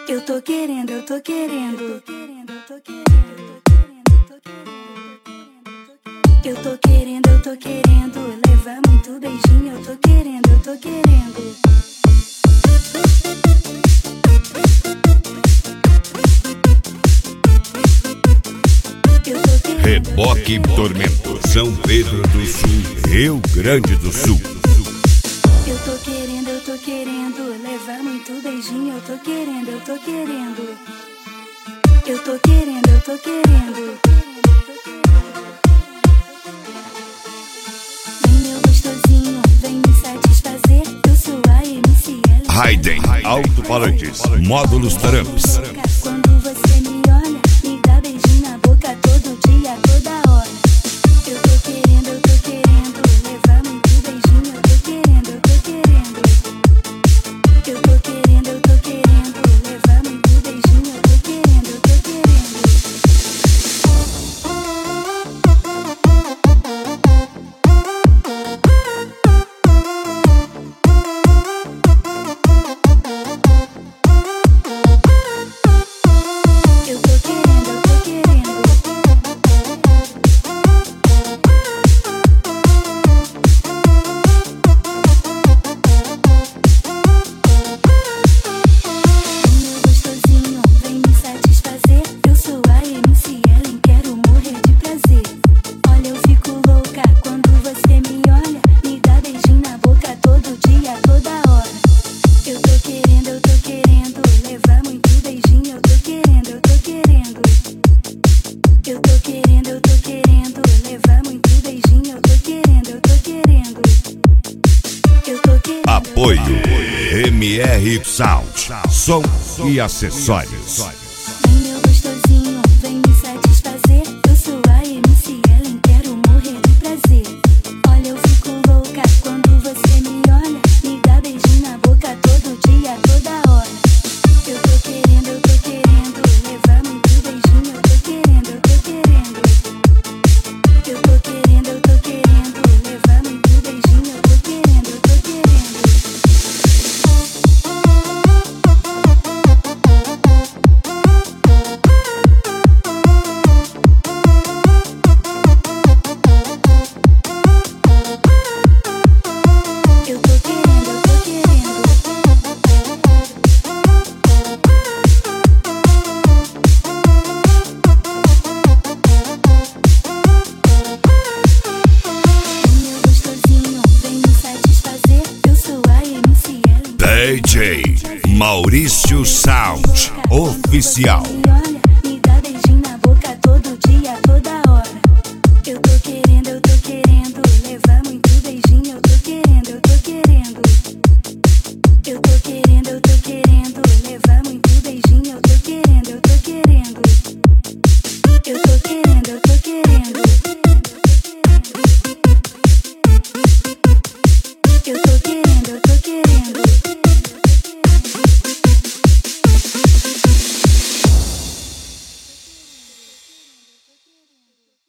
Eu tô querendo, eu tô querendo. Eu tô querendo levar muito beijinho. Eu tô querendo, eu tô querendo. Reboque Tormento, São Pedro do Sul, Rio Grande do Sul. Eu tô querendo levar muito beijinho. Eu tô querendo, eu tô querendo. Eu tô querendo, eu tô querendo. Vem meu gostosinho, vem me satisfazer. Eu sou a MC Ellen. Raiden, alto-falantes, módulos Tramps. Quando você me olha, me dá beijinho na boca todo dia, toda hora. Eu tô querendo levar muito beijinho. Eu tô querendo, eu tô querendo. Eu tô querendo levar muito beijinho. Eu tô querendo, eu tô querendo. Apoio MR Sound, som e acessórios. Vem meu gostosinho, vem me satisfazer. Eu sou a MC Ellen, quero morrer de prazer. Olha, eu fico louca quando você me olha, me dá beijinho na boca todo dia, toda hora. Eu tô querendo levar muito beijinho. Eu tô querendo, eu tô querendo. Eu tô querendo levar muito beijinho. Eu tô querendo, eu tô querendo. DJ Maurício Sound Oficial.